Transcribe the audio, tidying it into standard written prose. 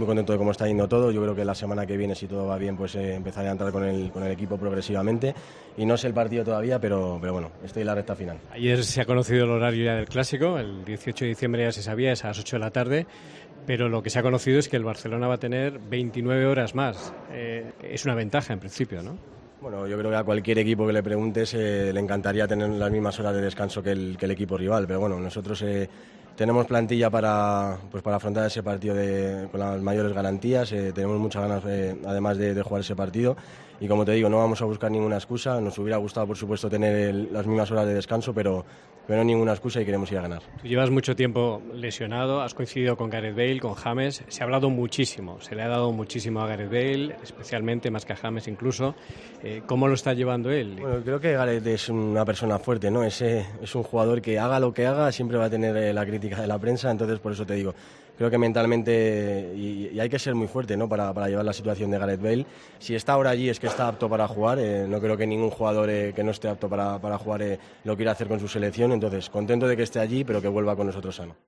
muy contento de cómo está yendo todo. Yo creo que la semana que viene, si todo va bien, pues empezaré a entrar con el equipo progresivamente. Y no sé el partido todavía, pero bueno, estoy en la recta final. Ayer se ha conocido el horario ya del Clásico, el 18 de diciembre ya se sabía, es a las 8 de la tarde, pero lo que se ha conocido es que el Barcelona va a tener 29 horas más. Es una ventaja en principio, ¿no? Bueno, yo creo que a cualquier equipo que le preguntes le encantaría tener las mismas horas de descanso que el equipo rival, pero bueno, nosotros tenemos plantilla para afrontar ese partido con las mayores garantías, tenemos muchas ganas además de jugar ese partido y como te digo, no vamos a buscar ninguna excusa, nos hubiera gustado por supuesto tener las mismas horas de descanso, pero ninguna excusa y queremos ir a ganar. Tú llevas mucho tiempo lesionado, has coincidido con Gareth Bale, con James, se ha hablado muchísimo, se le ha dado muchísimo a Gareth Bale, especialmente más que a James incluso. ¿Cómo lo está llevando él? Bueno, creo que Gareth es una persona fuerte, ¿no? Es un jugador que haga lo que haga, siempre va a tener la crítica de la prensa, entonces por eso te digo, creo que mentalmente y hay que ser muy fuerte, ¿no? para llevar la situación de Gareth Bale. Si está ahora allí es que está apto para jugar, no creo que ningún jugador que no esté apto para jugar lo quiera hacer con su selección, entonces contento de que esté allí, pero que vuelva con nosotros sano.